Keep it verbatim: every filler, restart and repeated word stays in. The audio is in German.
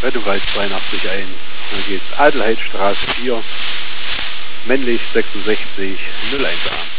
Rettungswald zweiundachtzig ein. Dann geht's Adelheidstraße vier, männlich sechsundsechzig null eins a.